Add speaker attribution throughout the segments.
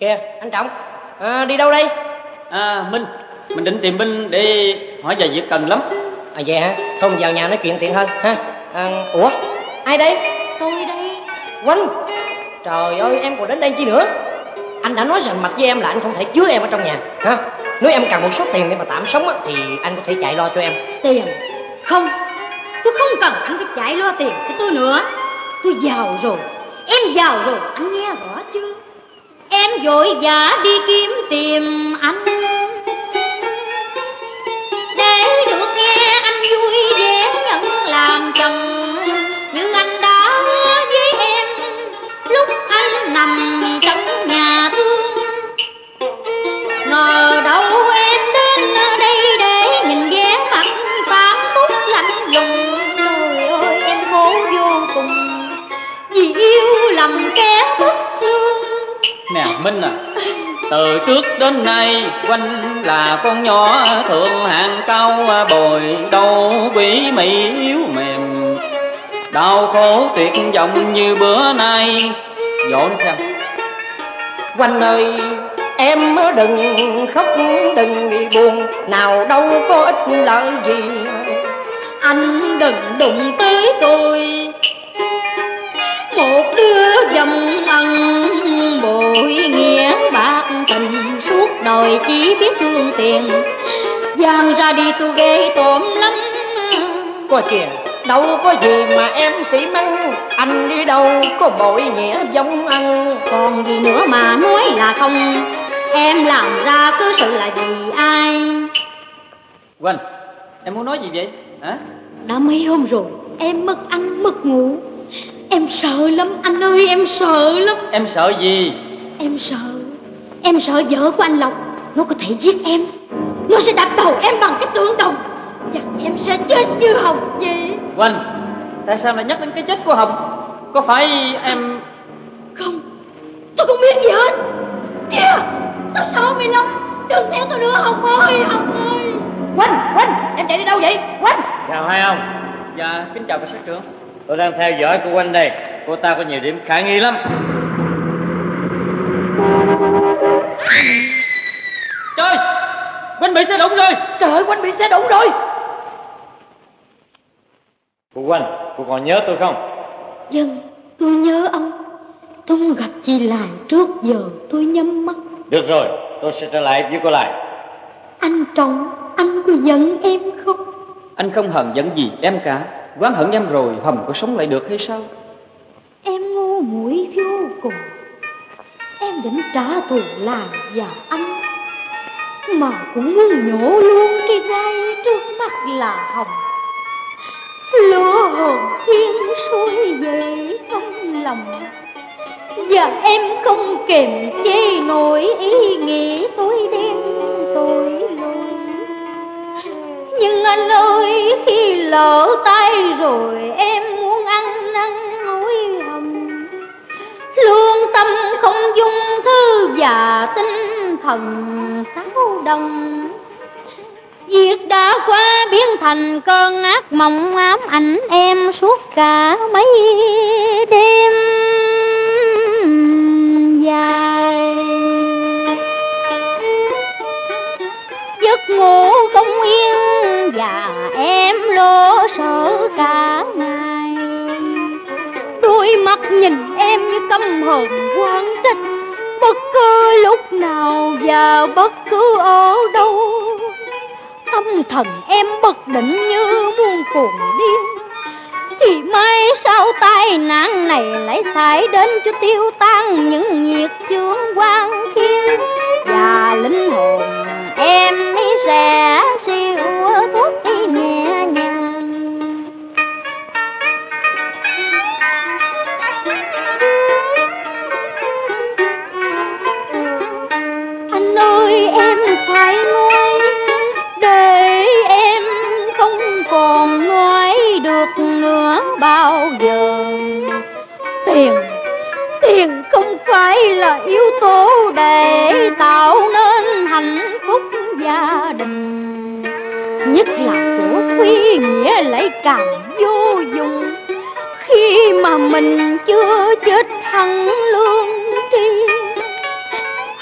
Speaker 1: Kìa anh Trọng, đi đâu đây?
Speaker 2: Mình định tìm Minh để hỏi vài việc cần lắm.
Speaker 1: Vậy hả? Thôi vào nhà nói chuyện tiện hơn ha. Ủa ai đây?
Speaker 3: Tôi đây.
Speaker 1: Quanh, trời ơi em còn đến đây chi nữa? Anh đã nói rành mạch với em là anh không thể chứa em ở trong nhà ha. Nếu em cần một số tiền để mà tạm sống á, thì anh có thể chạy lo cho em.
Speaker 3: Tiền? Không, tôi không cần anh phải chạy lo tiền cho tôi nữa. Tôi giàu rồi, em giàu rồi, anh nghe rõ chưa? Em vội vã đi kiếm tìm anh để được nghe anh vui vẻ nhận làm chồng, như anh đã hứa với em lúc anh nằm trong nhà thương. Ngờ đâu em đến đây để nhìn vẻ mặt phản phúc lạnh lùng. Trời ơi em khổ vô cùng vì yêu lầm kẻ bất lương.
Speaker 2: Nè Minh à, từ trước đến nay Quanh là con nhỏ thượng hạng cao bồi, đâu quỷ mị yếu mềm, đau khổ tuyệt vọng như bữa nay. Dỗ nó xem.
Speaker 1: Quanh ơi, em đừng khóc đừng buồn, nào đâu có ích lợi gì.
Speaker 3: Anh đừng đụng tới tôi, một đứa dâm ân bội nghĩa bạc tình, suốt đời chỉ biết thương tiền, giang ra đi tôi ghê tởm lắm.
Speaker 1: Coi kìa, đâu có gì mà em sĩ mắng, anh đi đâu có bội nghĩa giống ăn.
Speaker 3: Còn gì nữa mà nói là không, em làm ra cứ sự là vì ai?
Speaker 2: Quanh, em muốn nói gì vậy hả?
Speaker 3: Đã mấy hôm rồi em mất ăn mất ngủ, em sợ lắm anh ơi, em sợ lắm.
Speaker 2: Em sợ gì?
Speaker 3: Em sợ vợ của anh Lộc nó có thể giết em, nó sẽ đập đầu em bằng cái tượng đồng và em sẽ chết như Hồng vậy.
Speaker 2: Quanh, tại sao lại nhắc đến cái chết của Hồng? Có phải em...
Speaker 3: Không, tôi không biết gì hết. Kìa, tôi sợ mày lắm, đừng theo tôi nữa Hồng ơi, Hồng ơi.
Speaker 1: Quanh, em chạy đi đâu vậy? Quanh.
Speaker 4: Chào hai ông.
Speaker 2: Dạ, kính chào cảnh sát trưởng.
Speaker 4: Tôi đang theo dõi cô Quanh đây. Cô ta có nhiều điểm khả nghi lắm.
Speaker 2: Trời, Quanh bị xe đụng rồi.
Speaker 1: Trời ơi, Quanh bị xe đụng rồi.
Speaker 4: Cô Quanh, cô còn nhớ tôi không?
Speaker 3: Vâng, tôi nhớ ông. Tôi muốn gặp chị Lài trước giờ tôi nhắm mắt.
Speaker 4: Được rồi, tôi sẽ trở lại với cô Lài.
Speaker 3: Anh Trọng, anh có giận em không?
Speaker 2: Anh không hờn giận gì em cả. Oán hận em rồi, Hồng có sống lại được hay sao?
Speaker 3: Em ngu muội vô cùng. Em định trả thù Lài vào anh, mà cũng muốn nhổ luôn cái vai trước mắt là Hồng. Lửa hồn thiên sôi về trong lòng, và em không kềm chế nổi ý nghĩ tối đen tội lỗi. Nhưng anh ơi, khi lỡ tay rồi em muốn ăn năn hối hận. Lương tâm không dung thư và tinh thần xáo động. Việc đã qua biến thành cơn ác mộng ám ảnh em suốt cả mấy đêm dài. Giấc ngủ không yên và em lo sợ cả ngày. Đôi mắt nhìn em như căm hờn oán trách, bất cứ lúc nào và bất cứ ở đâu. Tâm thần em bất định như muôn cuồng điên, thì mai sau tai nạn này lại xảy đến cho tiêu tan những nhiệt chướng quan khiên, và linh hồn em sẽ siêu thoát đi nhẹ nhàng. Anh ơi, em phải nói để em không còn nói được nữa bao giờ. Tiền không phải là yếu tố để tạo nên hạnh phúc gia đình, nhất là của quý nghĩa lại càng vô dụng khi mà mình chưa chết hẳn lương tri.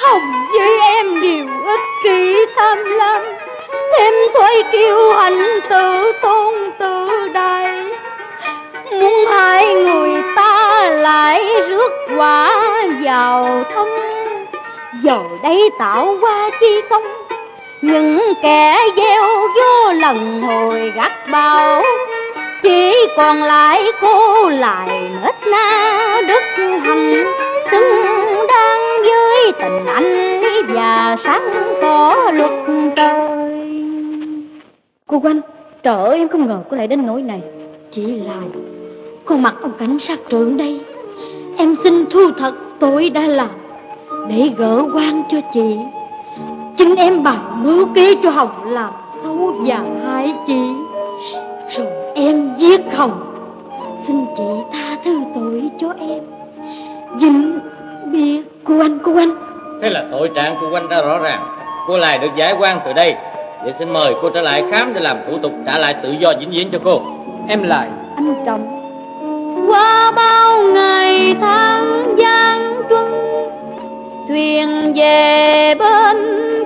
Speaker 3: tham lam, thêm thói kiêu hãnh tự tôn tự đại, muốn hai người ta lại rước quả vào thông. Giờ đây tạo qua chi công, những kẻ gieo vô lần hồi gắt bao, chỉ còn lại cô lại nết na đức hằng, xứng đáng với tình anh và sáng tỏ luật trời. Cô Quanh, trời ơi, em không ngờ cô lại đến nỗi này. Chỉ là con mặt ông cảnh sát trưởng đây, em xin thu thật tôi đã làm để gỡ oan cho chị. Chính em bằng mưu kế cho Hồng làm xấu và hại chị, rồi em giết Hồng. Xin chị tha thứ tội cho em. Vinh biết cô anh.
Speaker 4: Thế là tội trạng của Oanh đã rõ ràng. Cô Lại được giải oan từ đây. Vậy xin mời cô trở lại khám để làm thủ tục trả lại tự do vĩnh viễn cho cô.
Speaker 2: Em Lại.
Speaker 3: Anh Trọng, qua bao ngày tháng gian truân, thuyền về bên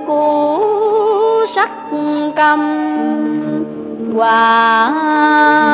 Speaker 3: cũ sắc cầm, qua